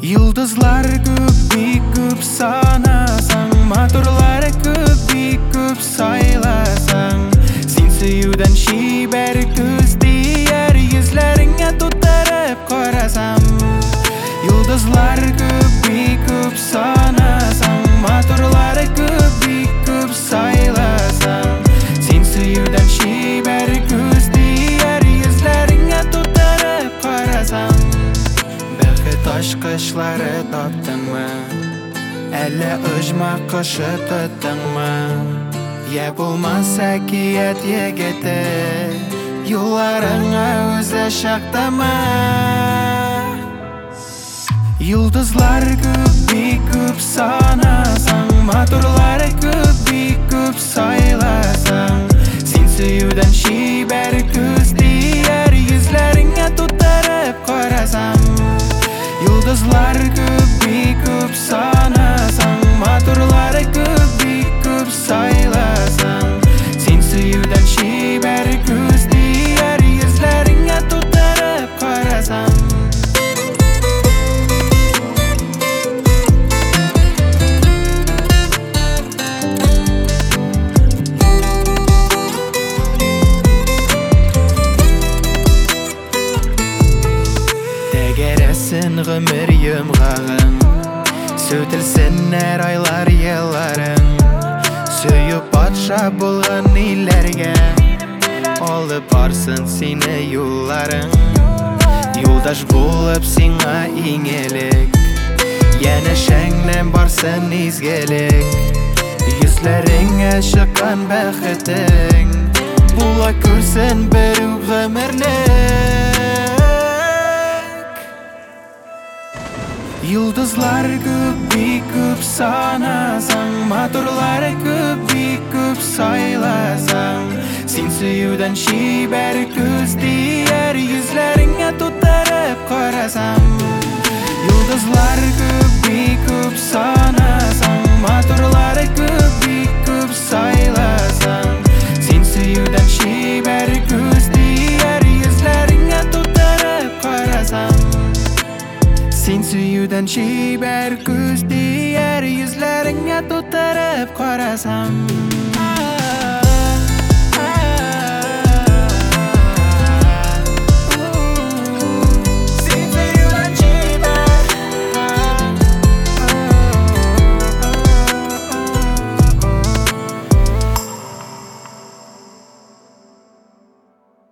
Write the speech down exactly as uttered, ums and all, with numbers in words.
Yıldızlar көп, бик көп санасаң, моторлар көп, бик көп сайласаң, сен сүюден шибәр күз тияр, йөзләреңә тутырып карасам. Yıldızlar көп, бик көп санасаң, моторлар көп, бик көп сайласаң, сен сүюден шибәр күз тияр, йөзләреңә тутырып карасам. Бәхет ачкычлары таптыңмы, әллә оҗмах кошы тоттыңмы? Я булмаса кият егете, юлларыңа үзе чактымы? Yıldızlar көп, бик көп санасаң, моторлар көп, бик көп сайласаң, сен сүюден шибәр күз тияр, йөзләреңә тутырып карасам. Yıldızlar көп, бик көп санасаң, моторлар көп, бик көп сайласаң, сен сүюден шибәр күз тияр, йөзләреңә тутырып карасам. Тәгәрәсен гомер йомгагың, сөтелсеннәр айлар елларың, сөйүп патша булган илләргә, алып барсын сине юлларың. Юлдаш булып сиңа иң элек, янәшәңнән барсын изгелек, йөзләреңә чыккан бәхетең, була күрсен бер үк гомерлек. Yıldızlar көп, бик көп санасаң, моторлар көп, бик көп сайласаң, сен сүюден шибәр күз тияр, йөзләреңә тутырып карасам. Yıldızlar көп, бик көп санасаң, моторлар көп, бик көп сайласаң, сен сүюден шибәр күз тияр, йөзләреңә тутырып карасам. Сен сүюден шибәр күз тияр, йөзләреңә тутырып карасам.